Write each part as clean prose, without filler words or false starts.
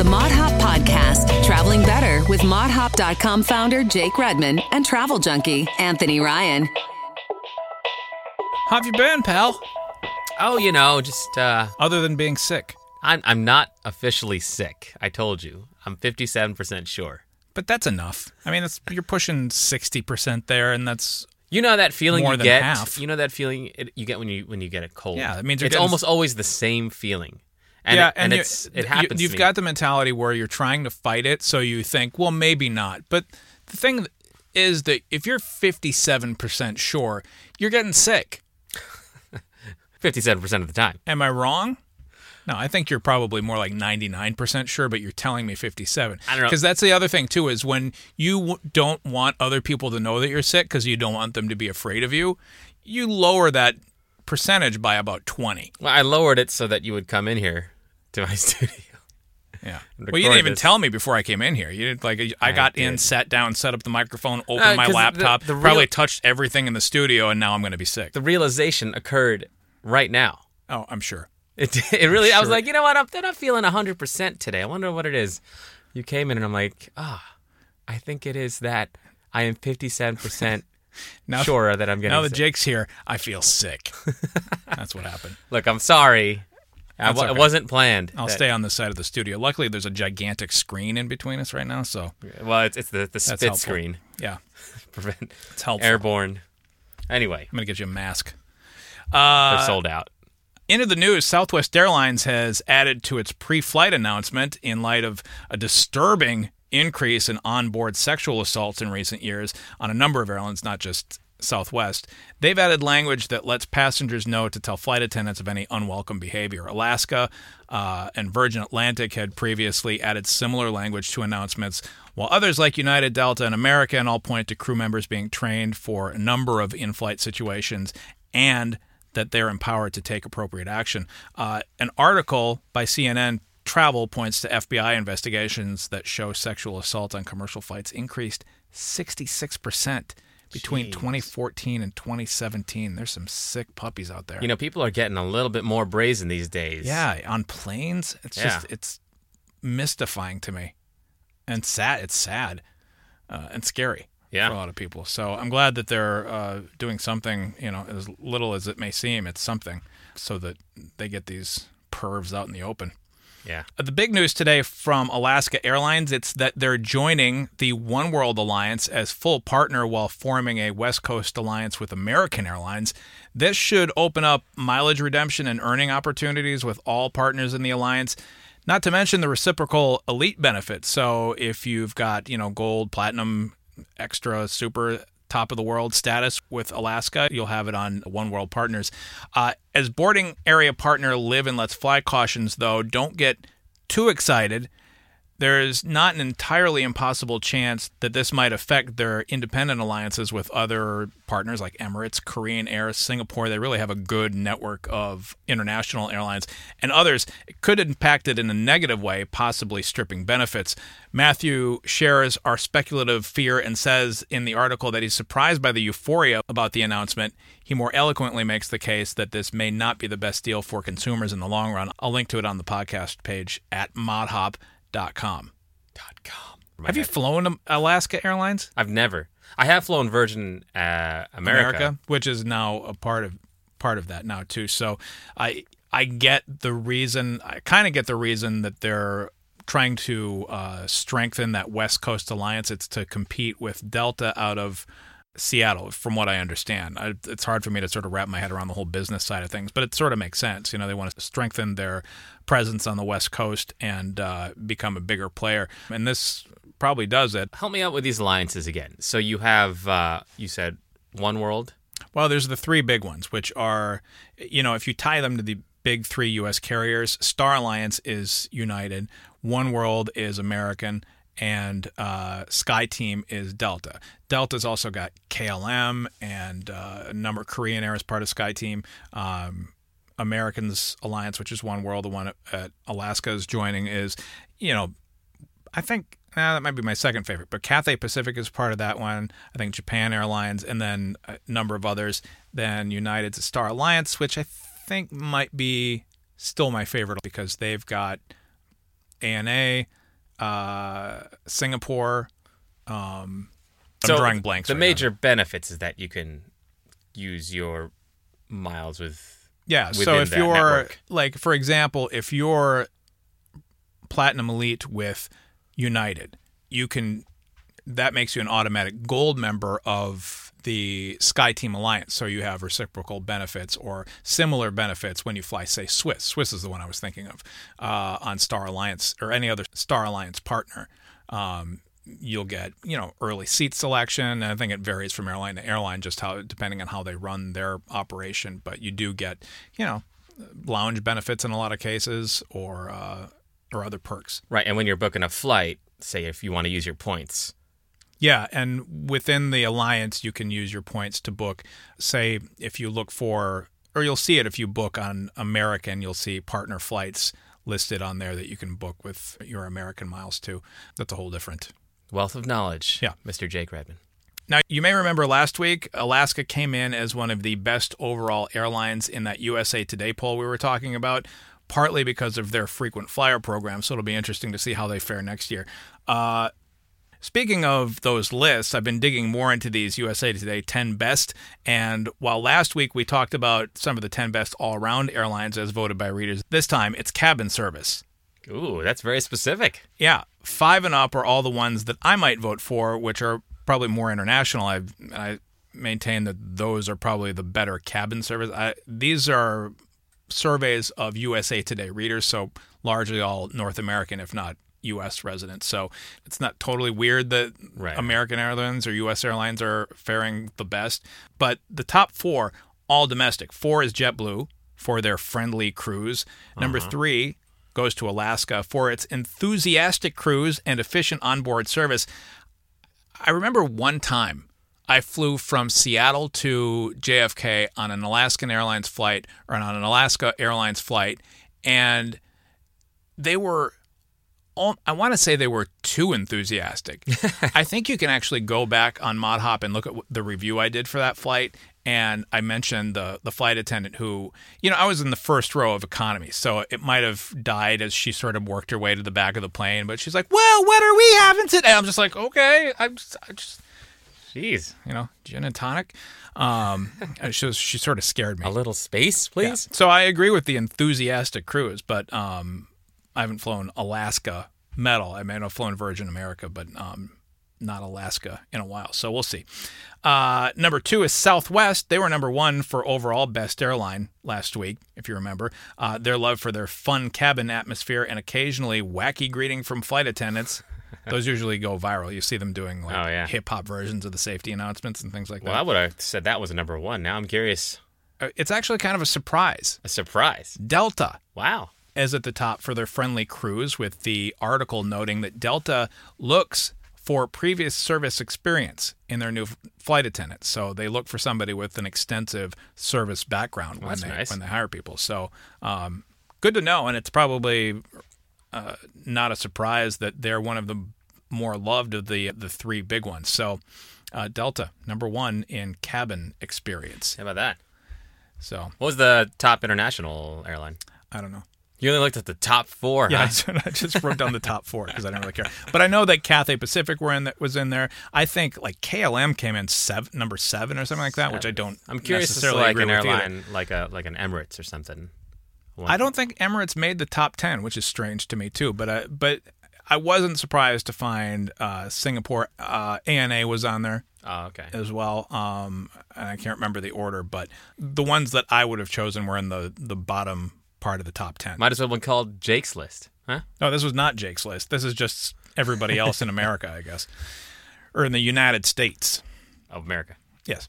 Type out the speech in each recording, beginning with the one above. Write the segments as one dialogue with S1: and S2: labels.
S1: the Mod Hop Podcast, traveling better with ModHop.com founder Jake Redman and travel junkie Anthony Ryan.
S2: How have you been, pal?
S3: Oh, just...
S2: Other than being sick.
S3: I'm not officially sick. I told you. I'm 57% sure.
S2: But that's enough. I mean, you're pushing 60% there, and that's...
S3: You know that feeling
S2: more
S3: you
S2: than
S3: get?
S2: half.
S3: You know that feeling you get when you get a cold?
S2: Yeah, that means
S3: it's almost always the same feeling. And it happens
S2: You've
S3: to me.
S2: got the mentality where you're trying to fight it, so you think, well, maybe not. But the thing is that if you're 57% sure, you're getting sick.
S3: 57% of the time.
S2: Am I wrong? No, I think you're probably more like 99% sure, but you're telling me 57.
S3: I don't know.
S2: Because that's the other thing, too, is when you don't want other people to know that you're sick because you don't want them to be afraid of you, you lower that percentage by about 20.
S3: Well, I lowered it so that you would come in here to my studio.
S2: Yeah. Well, you didn't even tell me before I came in here. You didn't, I got in, sat down, set up the microphone, opened my laptop, probably touched everything in the studio, and now I'm going to be sick.
S3: The realization occurred right now.
S2: Oh, I'm sure.
S3: It really, sure. I was like, you know what? I'm not feeling 100% today. I wonder what it is. You came in and I'm like, I think it is that I am 57% sure that I'm getting sick.
S2: Now that Jake's here, I feel sick. That's what happened.
S3: Look, I'm sorry. It wasn't planned.
S2: I'll stay on this side of the studio. Luckily, there's a gigantic screen in between us right now, so...
S3: Well, it's the spit screen.
S2: Yeah.
S3: Prevent
S2: it's helpful.
S3: Airborne. Anyway.
S2: I'm going to get you a mask.
S3: They're sold out.
S2: Into the news, Southwest Airlines has added to its pre-flight announcement in light of a disturbing increase in onboard sexual assaults in recent years on a number of airlines, not just Southwest. They've added language that lets passengers know to tell flight attendants of any unwelcome behavior. Alaska and Virgin Atlantic had previously added similar language to announcements, while others like United, Delta, and American all point to crew members being trained for a number of in-flight situations and that they're empowered to take appropriate action. An article by CNN Travel points to FBI investigations that show sexual assault on commercial flights increased 66% between 2014 and 2017. There's some sick puppies out there.
S3: People are getting a little bit more brazen these days.
S2: Yeah, on planes, it's mystifying to me. And sad. It's sad and scary.
S3: Yeah.
S2: For a lot of people. So I'm glad that they're doing something, as little as it may seem, it's something, so that they get these pervs out in the open.
S3: Yeah.
S2: The big news today from Alaska Airlines, it's that they're joining the One World Alliance as full partner while forming a West Coast alliance with American Airlines. This should open up mileage redemption and earning opportunities with all partners in the alliance. Not to mention the reciprocal elite benefits. So if you've got, gold, platinum, extra, super, top of the world status with Alaska, you'll have it on One World Partners. As boarding area partner Live and Let's Fly cautions, though, don't get too excited. There's not an entirely impossible chance that this might affect their independent alliances with other partners like Emirates, Korean Air, Singapore. They really have a good network of international airlines. And others, it could impact it in a negative way, possibly stripping benefits. Matthew shares our speculative fear and says in the article that he's surprised by the euphoria about the announcement. He more eloquently makes the case that this may not be the best deal for consumers in the long run. I'll link to it on the podcast page at modhop.com. Have you flown Alaska Airlines?
S3: I've never. I have flown Virgin America,
S2: which is now a part of that now too. So I get the reason. I kind of get the reason that they're trying to strengthen that West Coast alliance. It's to compete with Delta out of Seattle, from what I understand. It's hard for me to sort of wrap my head around the whole business side of things, but it sort of makes sense. They want to strengthen their presence on the West Coast and become a bigger player. And this probably does it.
S3: Help me out with these alliances again. So you have, you said One World?
S2: Well, there's the three big ones, which are, if you tie them to the big three U.S. carriers, Star Alliance is United, One World is American, and SkyTeam is Delta. Delta's also got KLM and a number of Korean Air as part of SkyTeam. Americans Alliance, which is One World, the one at Alaska is joining, is, I think that might be my second favorite, but Cathay Pacific is part of that one. I think Japan Airlines, and then a number of others. Then United's Star Alliance, which I think might be still my favorite because they've got ANA, Singapore. I'm
S3: So
S2: drawing blanks.
S3: The
S2: right
S3: major benefits is that you can use your miles with.
S2: Yeah,
S3: within
S2: so if
S3: that
S2: you're,
S3: network.
S2: like, for example, if you're Platinum Elite with United, that makes you an automatic gold member of the SkyTeam Alliance, so you have reciprocal benefits or similar benefits when you fly, say, Swiss. Swiss is the one I was thinking of, on Star Alliance or any other Star Alliance partner. You'll get, early seat selection, and I think it varies from airline to airline, just depending on how they run their operation. But you do get, lounge benefits in a lot of cases, or other perks.
S3: Right, and when you're booking a flight, say if you want to use your points.
S2: Yeah, and within the alliance, you can use your points to book. Say if you look for, or you'll see it if you book on American, you'll see partner flights listed on there that you can book with your American miles too. That's a whole different.
S3: Wealth of knowledge,
S2: Yeah.
S3: Mr. Jake Redman.
S2: Now, you may remember last week, Alaska came in as one of the best overall airlines in that USA Today poll we were talking about, partly because of their frequent flyer program, so it'll be interesting to see how they fare next year. Speaking of those lists, I've been digging more into these USA Today 10 best, and while last week we talked about some of the 10 best all-around airlines as voted by readers, this time it's cabin service.
S3: Ooh, that's very specific.
S2: Yeah, 5 and up are all the ones that I might vote for, which are probably more international. I maintain that those are probably the better cabin service. These are surveys of USA Today readers, so largely all North American, if not U.S. residents. So it's not totally weird that
S3: Right.
S2: American Airlines or U.S. Airlines are faring the best. But the top 4, all domestic. 4 is JetBlue for their friendly cruise. Number 3 goes to Alaska for its enthusiastic cruise and efficient onboard service. I remember one time I flew from Seattle to JFK on an Alaskan Airlines flight, or on an Alaska Airlines flight, and they were, I want to say they were too enthusiastic. I think you can actually go back on ModHop and look at the review I did for that flight, and I mentioned the flight attendant who, I was in the first row of economy, so it might have died as she sort of worked her way to the back of the plane, but she's like, well, what are we having today? I'm just like, okay, I just
S3: Jeez.
S2: Gin and tonic. She sort of scared me.
S3: A little space, please?
S2: Yeah. So I agree with the enthusiastic cruise, but I haven't flown Alaska Metal. I mean, I've flown Virgin America, but not Alaska in a while. So we'll see. Number 2 is Southwest. They were number 1 for overall best airline last week, if you remember. Their love for their fun cabin atmosphere and occasionally wacky greeting from flight attendants. Those usually go viral. You see them doing hip-hop versions of the safety announcements and things like that.
S3: Well, I would have said that was a number 1. Now I'm curious.
S2: It's actually kind of a surprise.
S3: A surprise.
S2: Delta
S3: Wow.
S2: is at the top for their friendly cruise, with the article noting that Delta looks for previous service experience in their new flight attendants. So they look for somebody with an extensive service background when they hire people. So good to know, and it's probably not a surprise that they're one of the more loved of the 3 big ones. So Delta, number 1 in cabin experience.
S3: How about that?
S2: So
S3: What was the top international airline?
S2: I don't know.
S3: You only looked at the top 4,
S2: Yeah,
S3: huh?
S2: I just wrote down the top 4 because I don't really care. But I know that Cathay Pacific was in there. I think like KLM came in number 7 or something like that, which I don't.
S3: I'm curious to
S2: necessarily
S3: like
S2: agree
S3: an
S2: with
S3: airline like an Emirates or something.
S2: I don't think Emirates made the top 10, which is strange to me too. But I wasn't surprised to find Singapore ANA was on there.
S3: Oh, okay.
S2: As well. And I can't remember the order, but the ones that I would have chosen were in the bottom part of the top 10.
S3: Might as well have been called Jake's List, huh?
S2: No, this was not Jake's List. This is just everybody else in America, I guess. Or in the United States.
S3: Of America.
S2: Yes.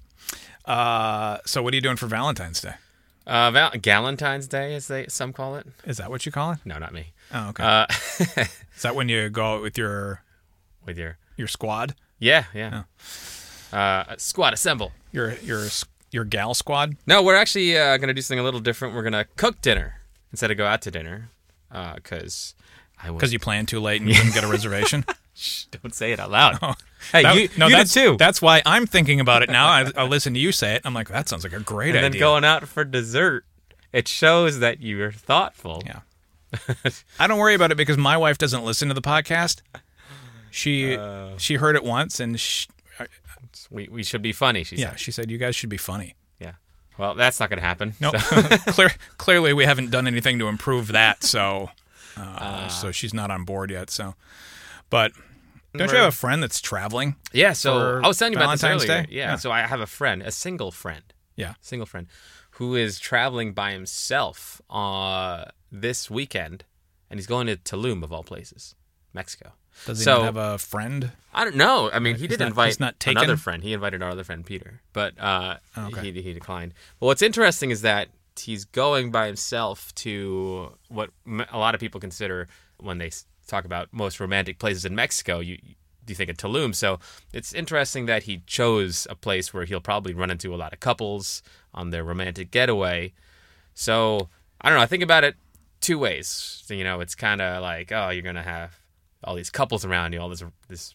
S2: So what are you doing for Valentine's Day?
S3: Galentine's Day, as some call it.
S2: Is that what you call it?
S3: No, not me.
S2: Oh, okay. Is that when you go out with your squad?
S3: Yeah. Squad assemble.
S2: Your gal squad?
S3: No, we're actually going to do something a little different. We're going to cook dinner instead of go out to dinner because
S2: you planned too late and you didn't get a reservation?
S3: Shh, don't say it out loud.
S2: Oh.
S3: Hey, you did too.
S2: That's why I'm thinking about it now. I listen to you say it. I'm like, that sounds like a great idea.
S3: And then going out for dessert. It shows that you're thoughtful.
S2: Yeah. I don't worry about it because my wife doesn't listen to the podcast. She heard it once, and
S3: we should be funny, she said.
S2: Yeah, she said, you guys should be funny.
S3: Yeah. Well, that's not going to happen.
S2: No,
S3: So.
S2: Clearly we haven't done anything to improve that, so she's not on board yet. So, but don't you have a friend that's traveling?
S3: Yeah, so I was telling you about
S2: Valentine's
S3: this earlier.
S2: Day?
S3: Yeah, so I have a friend, a single friend, who is traveling by himself this weekend, and he's going to Tulum, of all places, Mexico.
S2: Does he not have a friend?
S3: I don't know. I mean, he did invite another friend. He invited our other friend, Peter, but he declined. But what's interesting is that he's going by himself to what a lot of people consider, when they talk about most romantic places in Mexico, you think of Tulum. So it's interesting that he chose a place where he'll probably run into a lot of couples on their romantic getaway. So I don't know. I think about it two ways. So, it's kind of like, oh, you're going to have all these couples around you, all this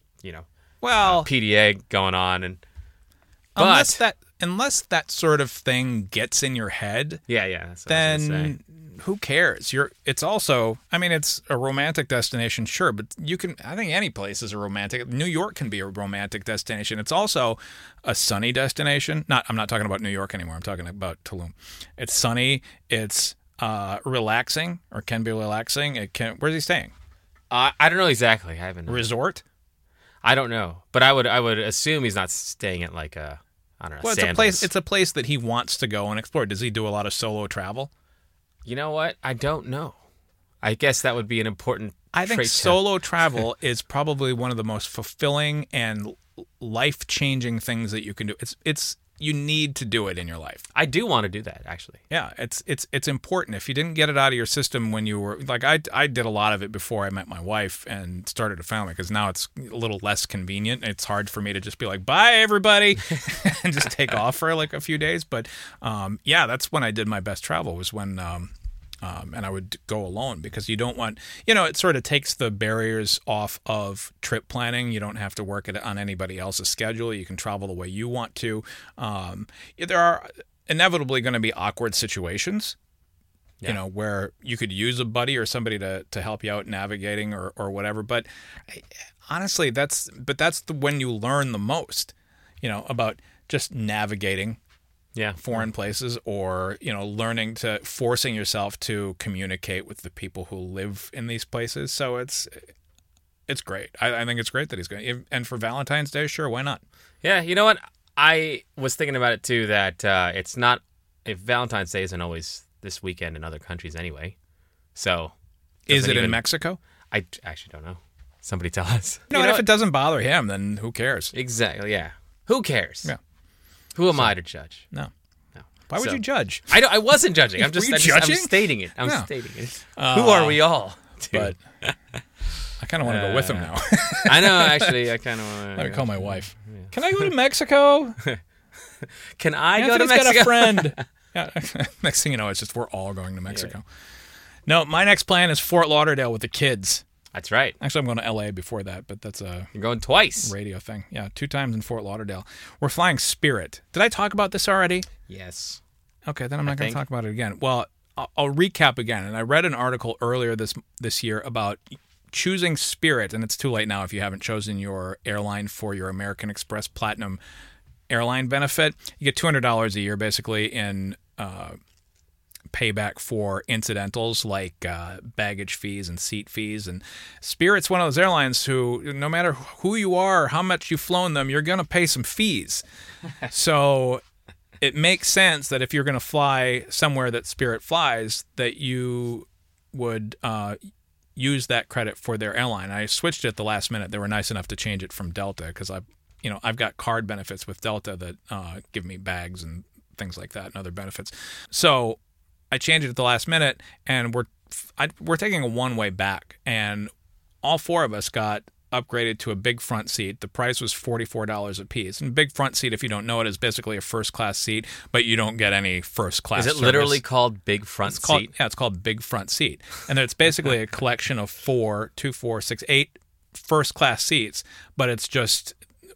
S3: PDA going on, and
S2: unless that sort of thing gets in your head,
S3: that's what
S2: then who cares? It's also, I mean, it's a romantic destination, sure, but I think any place is a romantic. New York can be a romantic destination. It's also a sunny destination. I'm not talking about New York anymore. I'm talking about Tulum. It's sunny. It's relaxing, or can be relaxing. Where's he staying?
S3: I don't know exactly. I haven't.
S2: Resort?
S3: I don't know, but I would assume he's not staying at like a, I don't know.
S2: Well,
S3: Sandals.
S2: it's a place that he wants to go and explore. Does he do a lot of solo travel?
S3: You know what? I don't know. I guess that would be an important.
S2: I think solo travel is probably one of the most fulfilling and life-changing things that you can do. You need to do it in your life.
S3: I do want to do that, actually.
S2: Yeah, it's important. If you didn't get it out of your system when you were like, I did a lot of it before I met my wife and started a family, because now it's a little less convenient. It's hard for me to just be like, bye everybody, and just take off for like a few days. But that's when I did my best travel, was when and I would go alone, because you don't want, it sort of takes the barriers off of trip planning. You don't have to work it on anybody else's schedule. You can travel the way you want to. There are inevitably going to be awkward situations, where you could use a buddy or somebody to help you out navigating or whatever. But honestly, that's when you learn the most, about just navigating foreign places, or forcing yourself to communicate with the people who live in these places. So it's great. I think it's great that he's going. And for Valentine's Day, sure, why not?
S3: Yeah, you know what? I was thinking about it too. That it's not, if Valentine's Day isn't always this weekend in other countries anyway. So
S2: is it in Mexico?
S3: I actually don't know. Somebody tell us.
S2: No, and if it doesn't bother him, then who cares?
S3: Exactly. Yeah. Who cares?
S2: Yeah.
S3: Who am I to judge?
S2: No. Why would you judge?
S3: I wasn't judging. I'm just stating it. I'm stating it. Who are we all?
S2: But I kind of want to go with him now.
S3: I know, actually. I kind of want to.
S2: Let me call my wife. Yeah. Can I go to Mexico?
S3: Can I go to Mexico?
S2: Got a friend. Yeah. Next thing you know, it's just we're all going to Mexico. Yeah. No, my next plan is Fort Lauderdale with the kids.
S3: That's right.
S2: Actually, I'm going to L.A. before that, but that's
S3: You're going twice.
S2: Radio thing. Yeah, 2 times in Fort Lauderdale. We're flying Spirit. Did I talk about this already?
S3: Yes.
S2: Okay, then I'm not going to talk about it again. Well, I'll recap again. And I read an article earlier this year about choosing Spirit, and it's too late now if you haven't chosen your airline for your American Express Platinum airline benefit. You get $200 a year, basically, in payback for incidentals like baggage fees and seat fees. And Spirit's one of those airlines who, no matter who you are, how much you've flown them, you're going to pay some fees. So it makes sense that if you're going to fly somewhere that Spirit flies, that you would use that credit for their airline. I switched it at the last minute. They were nice enough to change it from Delta, because I've got card benefits with Delta that give me bags and things like that and other benefits. So I changed it at the last minute, and we're taking a one-way back, and all 4 of us got upgraded to a big front seat. The price was $44 a piece. And big front seat, if you don't know it, is basically a first-class seat, but you don't get any first-class service.
S3: Is it literally called big front seat?
S2: Yeah, it's called big front seat. And it's basically a collection of 8 first-class seats, but it's just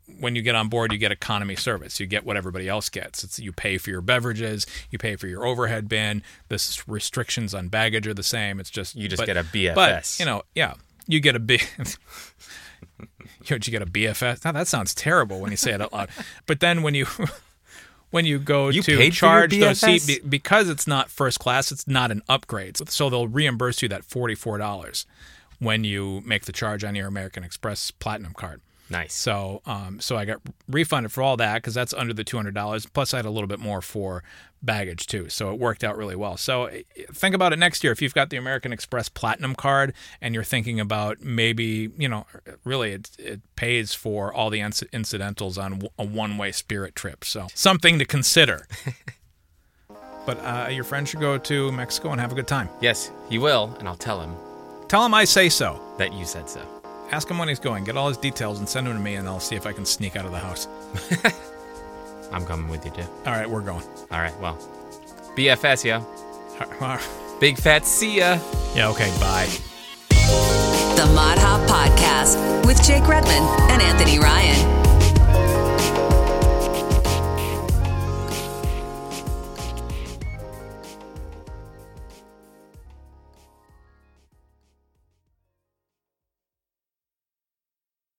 S2: when you get on board, you get economy service. You get what everybody else gets. You pay for your beverages, you pay for your overhead bin. The restrictions on baggage are the same. It's just
S3: you get a BFS.
S2: But you get a big. You get a BFS. Now that sounds terrible when you say it out loud. But then when you go to charge those seats, because it's not first class, it's not an upgrade. So they'll reimburse you that $44 when you make the charge on your American Express Platinum card.
S3: Nice.
S2: So I got refunded for all that because that's under the $200. Plus, I had a little bit more for baggage too. So it worked out really well. So think about it next year. If you've got the American Express Platinum card and you're thinking about maybe, really it pays for all the incidentals on a one-way Spirit trip. So something to consider. But your friend should go to Mexico and have a good time.
S3: Yes, he will, and I'll tell him.
S2: Tell him I say so.
S3: That you said so.
S2: Ask him when he's going. Get all his details and send them to me, and I'll see if I can sneak out of the house.
S3: I'm coming with you, too.
S2: All right, we're going.
S3: All right, well. BFS, yeah. Big fat see ya.
S2: Yeah, okay, bye.
S1: The Mod Hop Podcast with Jake Redman and Anthony Ryan.